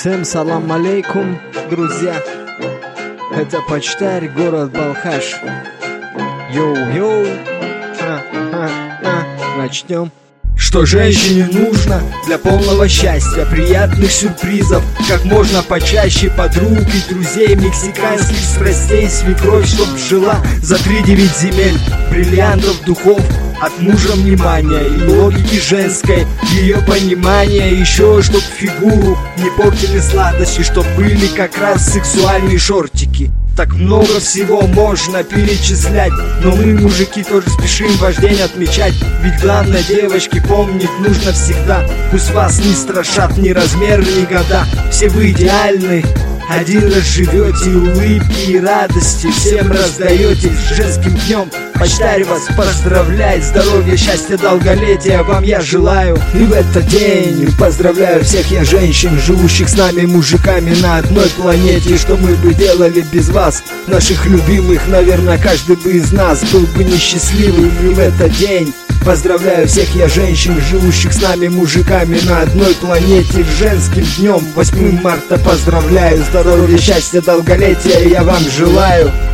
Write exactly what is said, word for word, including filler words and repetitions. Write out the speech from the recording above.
Всем салам алейкум, друзья. Это почтарь, город Балхаш. Йоу-йоу. А-а-а. Начнем. Что женщине нужно для полного счастья, приятных сюрпризов, как можно почаще, подруг и друзей, мексиканских страстей, свекровь, чтоб жила за три девять земель, бриллиантов, духов, от мужа внимания и логики женской, ее понимания, еще чтоб фигуру не портили сладости, чтоб были как раз сексуальные шортики. Так много всего можно перечислять, но мы, мужики, тоже спешим ваш день отмечать. Ведь главное, девочки, помнить нужно всегда. Пусть вас не страшат ни размер, ни года. Все вы идеальны, один раз живете, и улыбки, и радости всем раздаете. С женским днем почтарь вас поздравляет, здоровья, счастья, долголетия вам я желаю. И в этот день поздравляю всех я женщин, живущих с нами, мужиками, на одной планете. Что мы бы делали без вас, наших любимых? Наверное, каждый бы из нас был бы несчастливым. И в этот день поздравляю всех я женщин, живущих с нами, мужиками, на одной планете. Женским днем восьмого марта поздравляю, здоровья, счастья, долголетия я вам желаю.